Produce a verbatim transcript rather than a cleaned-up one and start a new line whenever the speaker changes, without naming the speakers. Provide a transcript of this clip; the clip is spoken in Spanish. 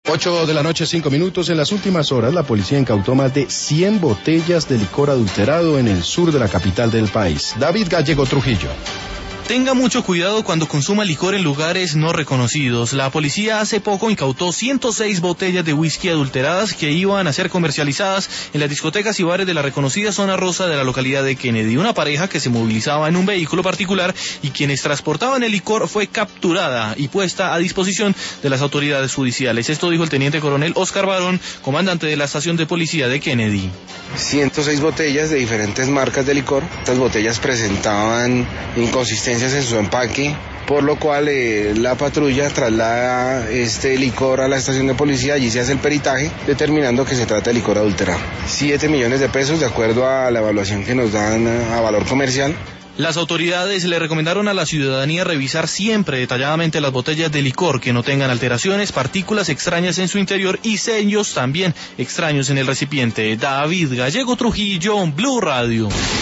ocho de la noche, cinco minutos. En las últimas horas, la policía incautó más de cien botellas de licor adulterado en el sur de la capital del país. David Gallego Trujillo.
Tenga mucho cuidado cuando consuma licor en lugares no reconocidos. La policía hace poco incautó ciento seis botellas de whisky adulteradas que iban a ser comercializadas en las discotecas y bares de la reconocida zona rosa de la localidad de Kennedy. Una pareja que se movilizaba en un vehículo particular y quienes transportaban el licor fue capturada y puesta a disposición de las autoridades judiciales. Esto dijo el teniente coronel Oscar Barón, comandante de la estación de policía de Kennedy.
ciento seis botellas de diferentes marcas de licor. Estas botellas presentaban inconsistencias en su empaque, por lo cual eh, la patrulla traslada este licor a la estación de policía. Allí se hace el peritaje, determinando que se trata de licor adulterado. siete millones de pesos, de acuerdo a la evaluación que nos dan a valor comercial.
Las autoridades le recomendaron a la ciudadanía revisar siempre detalladamente las botellas de licor, que no tengan alteraciones, partículas extrañas en su interior y sellos también extraños en el recipiente. David Gallego Trujillo, Blue Radio.